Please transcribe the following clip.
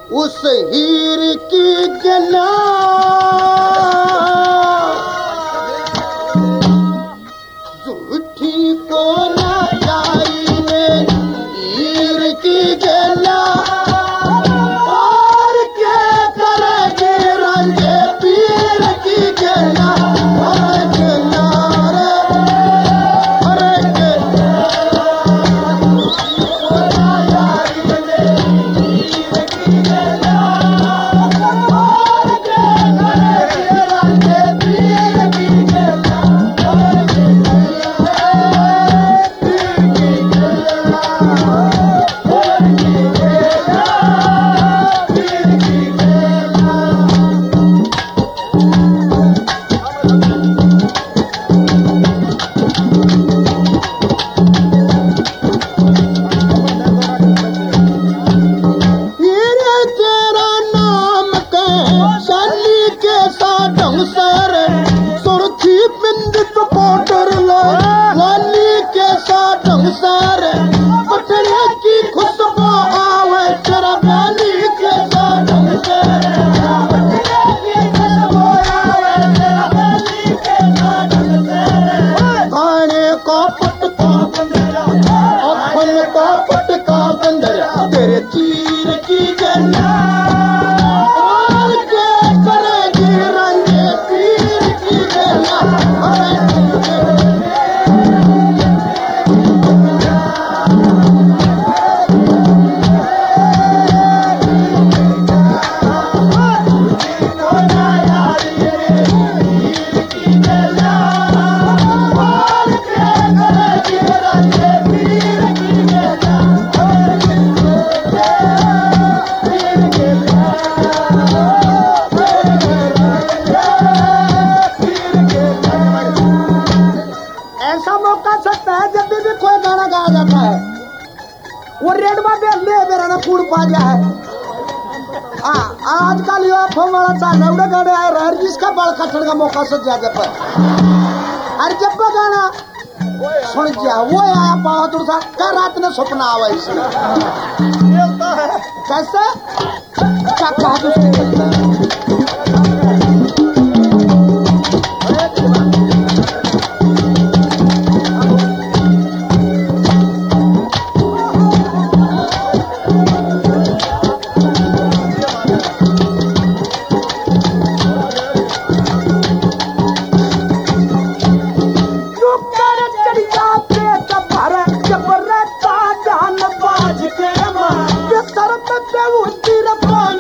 उस हीर की गला झूठी को ना जाई ने हीर की गला और क्या करेगी रंगे पीर की गला आजकल यो फोन वाला चाल है उड़ा गाने आ रहा है जिसका बाल काटने का मौका से ज्यादा पर अरे जब वो गाना सुन जा वो आया बहादुर सा क्या रात में सपना आवा इसे कैसे क्या बहादुर Sarap na